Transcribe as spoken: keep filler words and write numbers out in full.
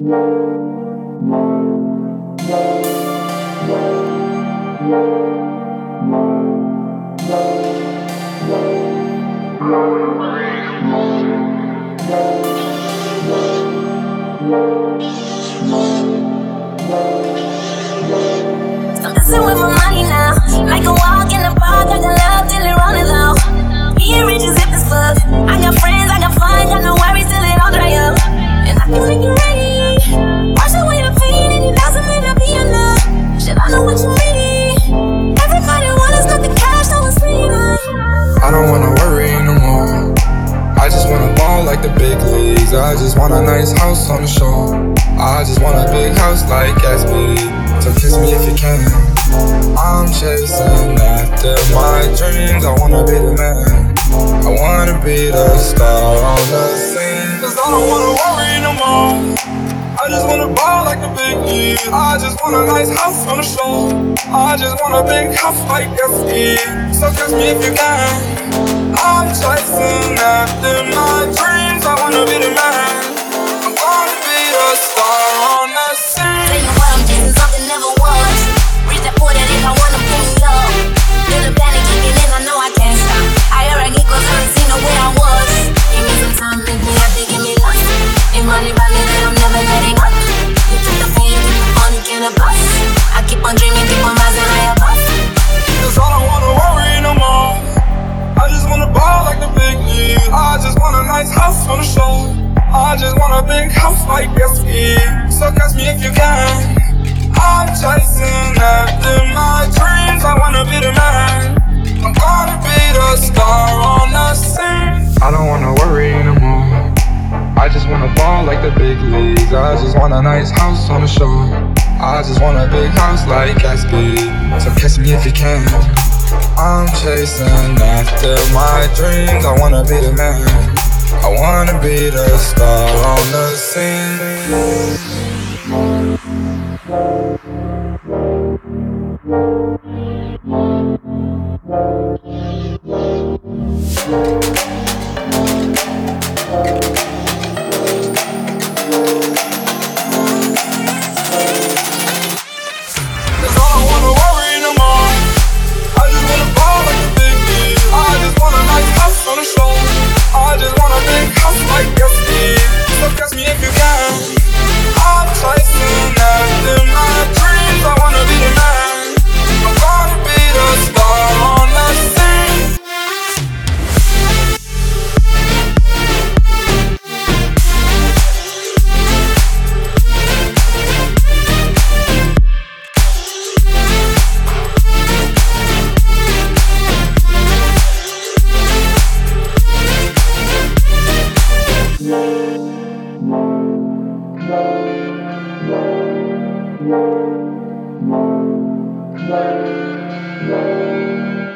I'm messing with my money now. Like a walk in the park, I got love till it running low. Being rich is hip as fuck. I got friends, I got fun, got no worries till it all dry up. And I can make it rain. Wash away the pain, and it doesn't mean to be enough. Shit, I know what you mean. Everybody wants not the cash, no one's leaving. I don't wanna worry no more. I just wanna ball like the big leagues. I just want a nice house on the shore. I just want a big house like Gatsby. So kiss me if you can. I'm chasing after my dreams. I wanna be the man. I wanna be the star on the scene. Cause I don't wanna worry no more. I just wanna ball like the big leagues. I just want a nice house on the shore. I just want a big house like Gatsby. So kiss me if you can. I'm chasing after my dreams. I wanna be the man. I wanna be the star on the scene. Tell you what, I'm chasing something never was. Reach that point that if I wanna pull me up. Feel the panic kicking in, I know I can't stop. I hear I get close, I haven't seen the way I was. Give me some time, make me happy, give me life. Ain't money by me that I'm never letting up. You took the pain, you took the fun, you can't bust. I keep on dreaming, keep on rising high above. Cause I don't wanna worry no more. I just wanna ball like the big leagues. I just want a nice house on the shore. I just want a big house like Gatsby. So catch me if you can. I'm chasing after my dreams. I wanna be the man. I'm gonna be the star on the scene. I don't wanna worry no more. I just wanna ball like the big leagues. I just want a nice house on the shore. I just want a big house like Gatsby. So catch me if you can. I'm chasing after my dreams. I wanna be the man. I wanna be the star on the scene. Bye.